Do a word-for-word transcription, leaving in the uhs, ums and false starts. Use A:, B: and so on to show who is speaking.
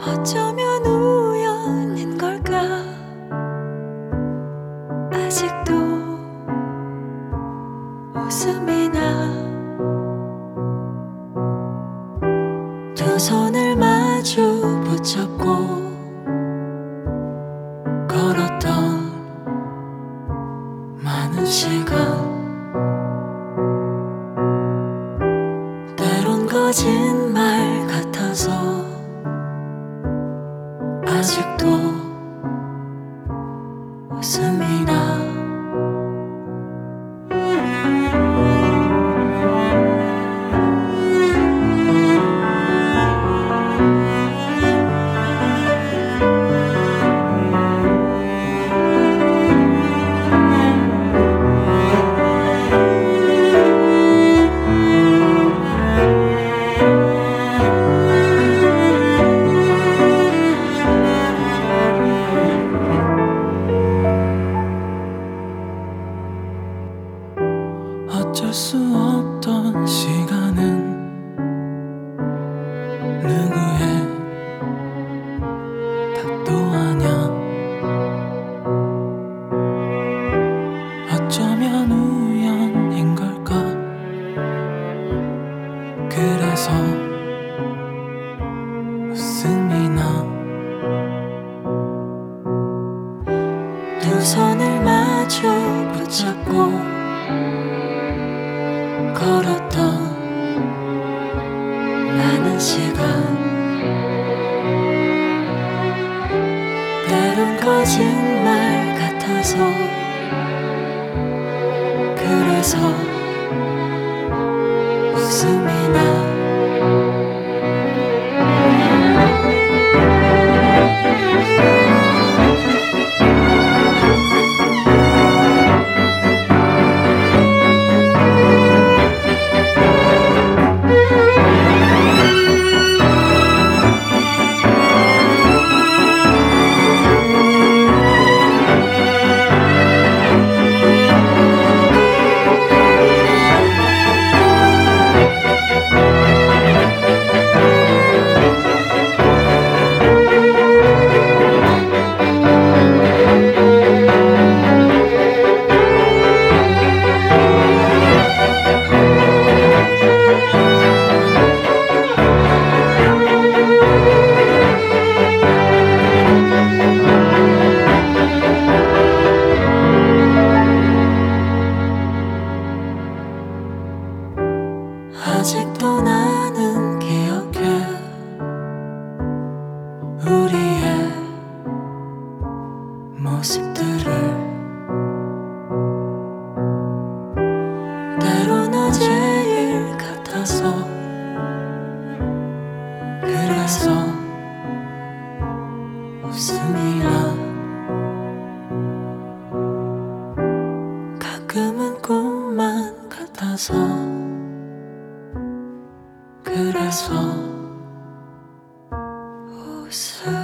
A: 어쩌면 우연인 걸까? 아직도 웃음이 나. 두 손을 마주 붙잡고 걸었던 많은 시간, 때론 거짓말 같아서 아직도 웃음이 나. 어쩔 수 없던 시간은 누구의 탓도 아냐. 어쩌면 우연인 걸까? 그래서 웃음이 나. 두 손을 마주 붙잡고 걸었던 많은 시간, 때론 거짓말 같아서 그래서 웃음이 나. 아직도 나는 기억해 우리의 모습들을. 때론 어제 일 같아서 그래서 웃음이 나. 가끔은 꿈만 같아서 그래서 웃음